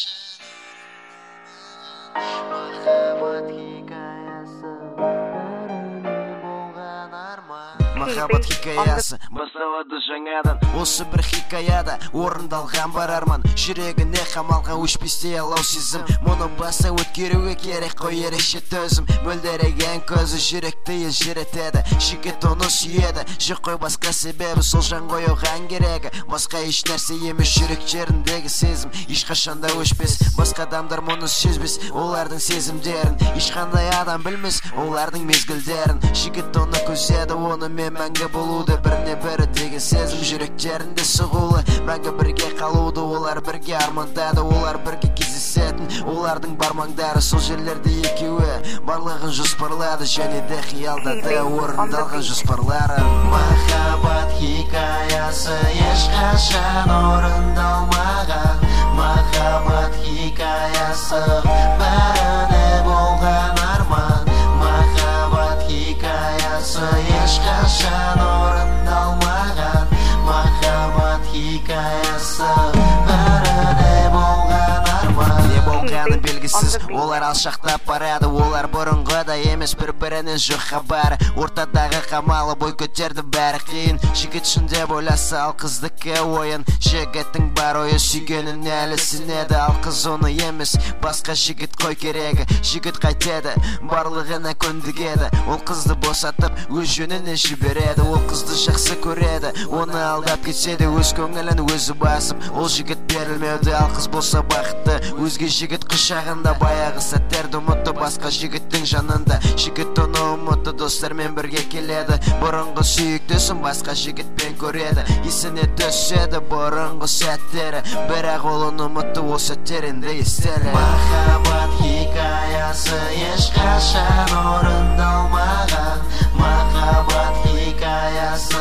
Махаббат хикаясы басталады жаңадан. Осы бір хикаяда орындалған бар арман. Жүрегіне қамалған өшпестей алау сезім. Мұны баса өткеруге керек қой ерекше төзім. Мөлдіреген көзі жүректі елжіретеді. Жігіт оны сүйеді, жоқ қой басқа себебі. Сол жан ғой оған керегі. Басқа еш нәрсе емес жүректеріндегі сезім. Ешқашанда өшпес, басқа адамдар мұны сезбес. Олардың сезімдерін ешқандай адам білмес, олардың мезгілдерін. Жігіт оны көзеді, оны мен мәңгі болуды, біріне бірі деген сезім жүректерінде сұғулы. Мәңгі бірге қалуды олар бірге армандады, олар бірге кездесетін олардың бар маңдары. Сол жерлерде екеуі барлығын жоспарлады, және де қиялдады орындалған жоспарлары. Махаббат хикаясы ешқашан орындалмаған. Махаббат хикаясы бәріне болған арман. Махаббат хикаясы ешқашан орындалмаған. Махаббат хикаясы бәріне болған арман. Не болғаны белгісіз, олар алшақтап барады. Олар бұрынғыда емес, бір-бірінен жоқ хабары. Ортадағы қамалы бой көтерді, бәрі қиын. Жігіт шынде ойласа, ал қыздікі ойын. Жігіттің бар ойы сүйгенін әлі сенеді, ал қыз оны емес, басқа жігіт қой керегі. Жігіт қайтеді, барлығына көндігеді. Ол қызды босатып өз жөніне жібереді. Ол қызды жақсы көреді, оны алдап кетседе өз көңілін өзі басып. Ол жігіт берілмеуді, ал қыз болса бақытты. Өзге жігіт құшағында баяғы сәттерді ұмытты, басқа жігіттің жанында. Жігіт оны ұмытты, достармен бірге келеді. Бұрынғы сүйіктісін басқа жігітпен көреді. Есіне түседі бұрынғы сәттері, бірақ ол оны ұмытты, ол сәттерінде естелі. Махаббат хикаясы ешқашан орындалмаған. Махаббат хикаясы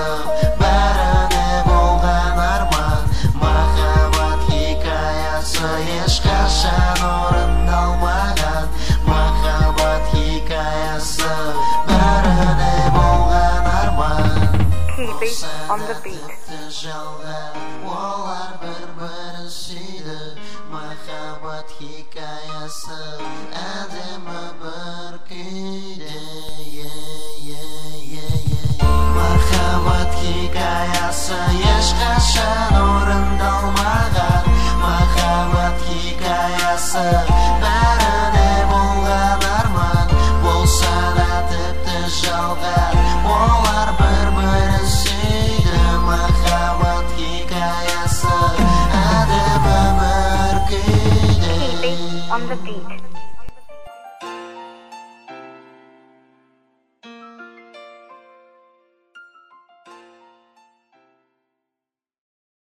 бәріне болған арман. Махаббат хикаясы ешқашан орындалмаған. Махаббат хикаясы бәріне болған арман. On the beat. Олар бір-бірін сүйді. Махаббат хикаясы әдемі бір күйде. Махаббат хикаясы ешқашан орындалмаған. Махаббат хикаясы бәріне болған арман. Болса да тіпті жалған, олар бір-бірін сүйді. Махаббат хикаясы әдемі бір күйде. On the beat.